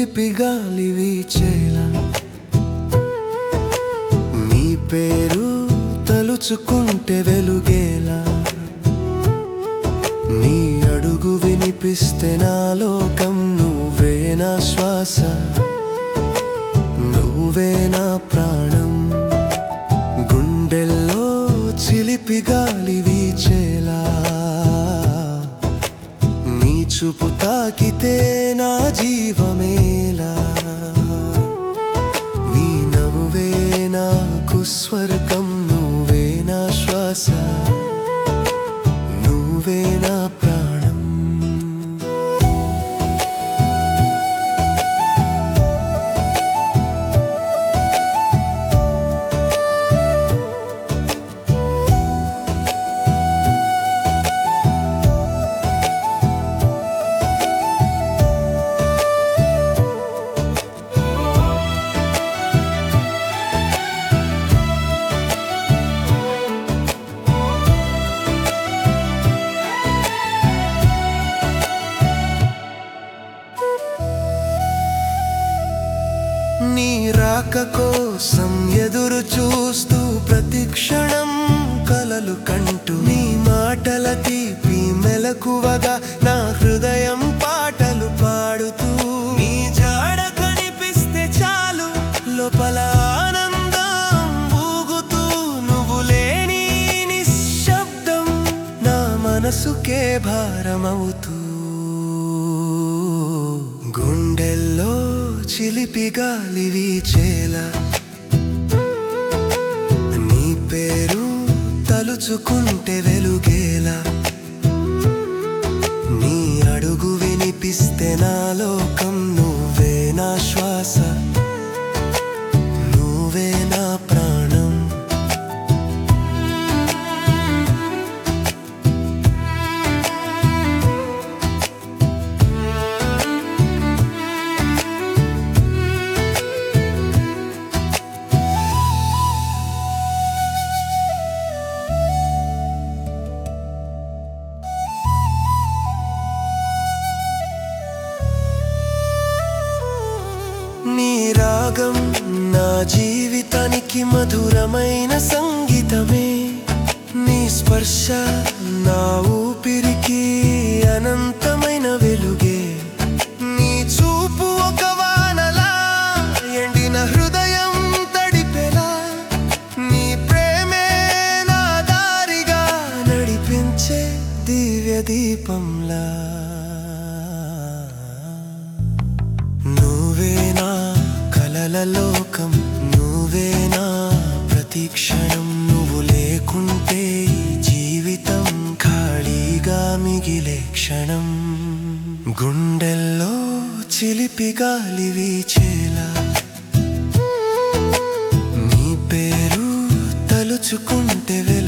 చిలిపి గాలి వీచేలా నీ పేరు తలుచుకుంటే వెలుగేలా నీ అడుగు వినిపిస్తే నా లోకం నువ్వే నా శ్వాస నువ్వే నా ప్రాణం గుండెల్లో చిలిపి గాలి వీచేలా నీ చూపు తాకితే నా జీవమేలా నీ నవ్వే నాకు స్వర్గం నువ్వే నా శ్వాస నువ్వే నా ప్రాణం నీ రాక కోసం ఎదురు చూస్తూ ప్రతి క్షణం కలలు కంటూ నీ మాటల తీపి మెలకువగా నా హృదయం పాటలు పాడుతూ నీ జాడ కనిపిస్తే చాలు లోపల ఆనందం ఊగుతూ నువ్వు లేని నిశ్శబ్దం నా మనసుకే భారమవుతూ గుండెల్లో చిలిపి గాలి వీచేలా నీ పేరు తలుచుకుంటే వెలుగేలా నీ అడుగు వినిపిస్తే నా లోకం నువ్వే నా శ్వాస నువ్వే నా ప్రాణం నీ రాగం నా జీవితానికి మధురమైన సంగీతమే నీ స్పర్శ నా ఊపిరికి అనంతమైన వెలుగే నీ చూపు ఒక వానలా ఎండిన హృదయం తడిపెలా నీ ప్రేమే నా దారిగా నడిపించే దివ్య దీపంలా నువ్వే నా కలల లోకం నువ్వే నా ప్రతి క్షణం నువ్వు లేకుంటే ఈ జీవితం ఖాళీగా మిగిలే క్షణం గుండెల్లో చిలిపి గాలి వీచేలా నీ పేరు తలుచుకుంటే